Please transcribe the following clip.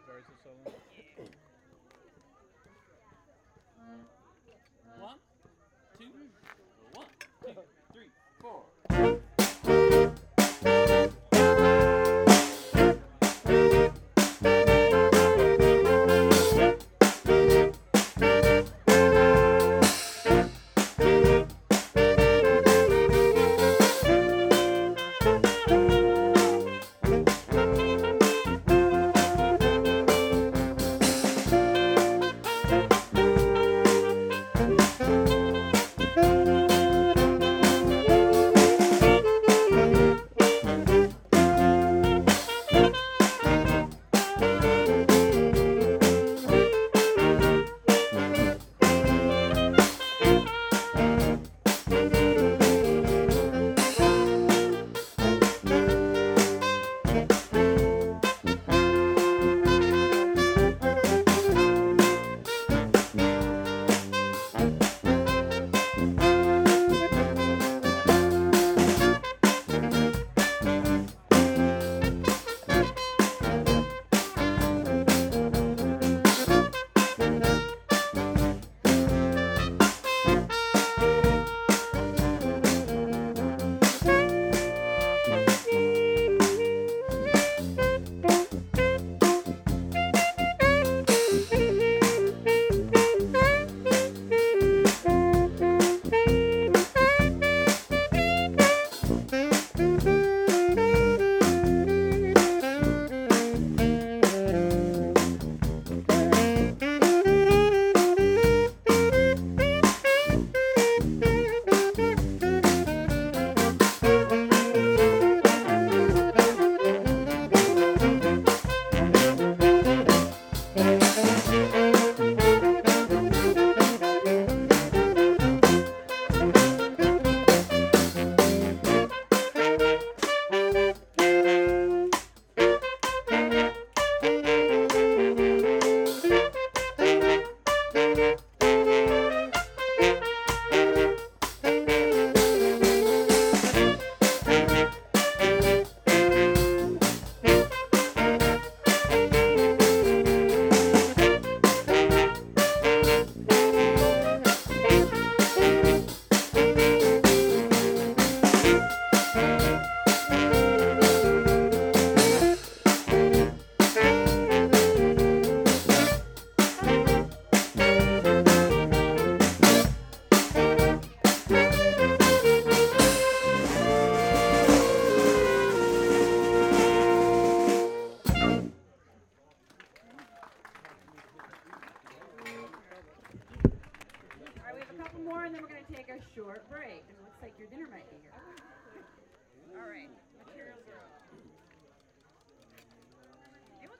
starts the solo. One, two, one, two, three, four. All right, we have a couple more, and then we're going to take a short break. And it looks like your dinner might be here.